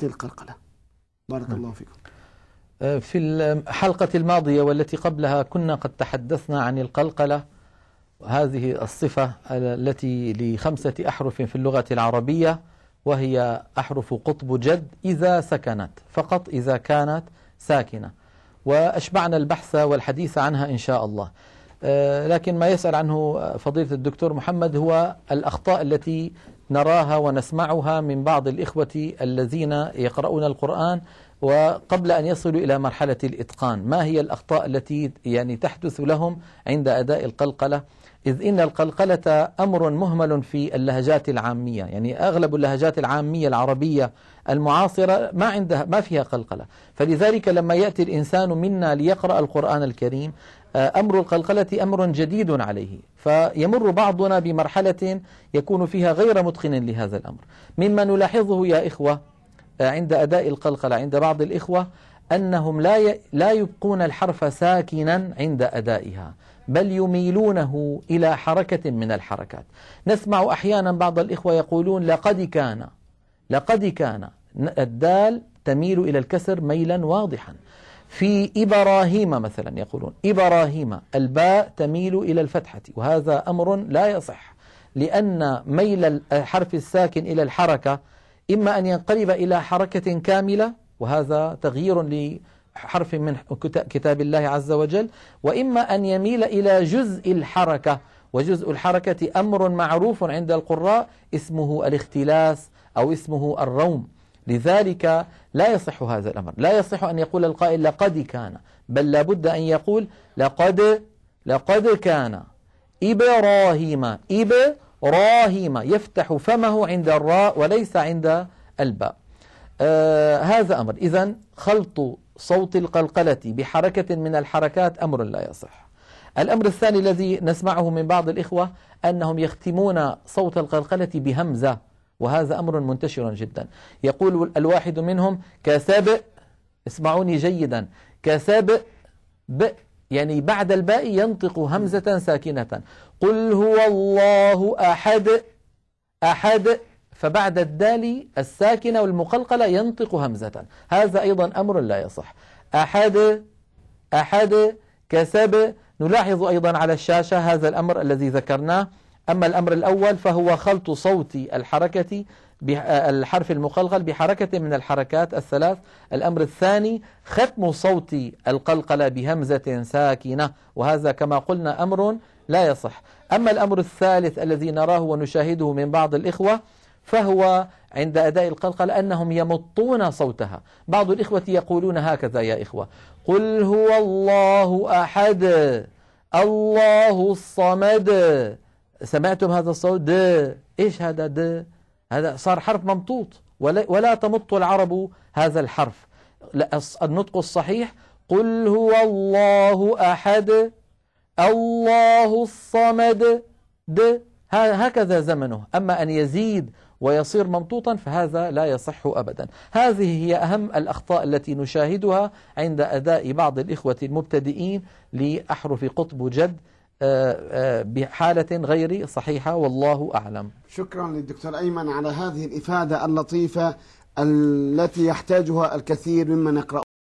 القلقلة. بارك الله فيكم. في الحلقة الماضية والتي قبلها كنا قد تحدثنا عن القلقلة، هذه الصفة التي ل5 أحرف في اللغة العربية، وهي أحرف قطب جد إذا سكنت، فقط إذا كانت ساكنة، وأشبعنا البحث والحديث عنها إن شاء الله. لكن ما يسأل عنه فضيلة الدكتور محمد هو الأخطاء التي نراها ونسمعها من بعض الإخوة الذين يقرؤون القرآن وقبل أن يصلوا إلى مرحلة الإتقان. ما هي الأخطاء التي تحدث لهم عند أداء القلقلة؟ إذ إن القلقلة أمر مهمل في اللهجات العامية، أغلب اللهجات العامية العربية المعاصرة ما فيها قلقلة. فلذلك لما يأتي الإنسان منا ليقرأ القرآن الكريم أمر القلقلة أمر جديد عليه، فيمر بعضنا بمرحلة يكون فيها غير متقن لهذا الأمر. مما نلاحظه يا إخوة عند أداء القلقلة عند بعض الإخوة أنهم لا يبقون الحرف ساكنا عند أدائها، بل يميلونه إلى حركة من الحركات. نسمع أحيانا بعض الإخوة يقولون لقد كان الدال تميل إلى الكسر ميلا واضحا. في إبراهيم مثلا يقولون إبراهيم الباء تميل إلى الفتحة، وهذا أمر لا يصح، لأن ميل الحرف الساكن إلى الحركة إما أن ينقلب إلى حركة كاملة، وهذا تغيير لحرف من كتاب الله عز وجل، وإما أن يميل إلى جزء الحركة، وجزء الحركة أمر معروف عند القراء اسمه الاختلاس أو اسمه الروم. لذلك لا يصح هذا الأمر، لا يصح أن يقول القائل لقد كان، بل لابد أن يقول لقد كان إبراهيم يفتح فمه عند الراء وليس عند الباء. هذا أمر. إذن خلط صوت القلقلة بحركة من الحركات أمر لا يصح. الأمر الثاني الذي نسمعه من بعض الإخوة أنهم يختمون صوت القلقلة بهمزة، وهذا أمر منتشر جدا. يقول الواحد منهم كسب، اسمعوني جيدا، كسب بعد الباء ينطق همزة ساكنة. قل هو الله أحد فبعد الدال الساكنة والمقلقلة ينطق همزة، هذا أيضا أمر لا يصح. أحد كسب. نلاحظ أيضا على الشاشة هذا الأمر الذي ذكرناه. أما الأمر الأول فهو خلط صوت الحركة بالحرف المقلقل بحركة من الحركات الثلاث. الأمر الثاني ختم صوت القلقلة بهمزة ساكنة، وهذا كما قلنا أمر لا يصح. أما الأمر الثالث الذي نراه ونشاهده من بعض الإخوة فهو عند أداء القلقلة أنهم يمطون صوتها. بعض الإخوة يقولون هكذا يا إخوة: قل هو الله أحد الله الصمد. سمعتم هذا الصوت؟ إيش هذا؟ هذا صار حرف ممطوط، ولا تمط العرب هذا الحرف. النطق الصحيح قل هو الله أحد الله الصمد هكذا زمنه. أما أن يزيد ويصير ممطوطا فهذا لا يصح أبدا. هذه هي أهم الأخطاء التي نشاهدها عند أداء بعض الإخوة المبتدئين لأحرف قطب جد بحالة غير صحيحة، والله أعلم. شكرا للدكتور أيمن على هذه الإفادة اللطيفة التي يحتاجها الكثير ممن يقرأ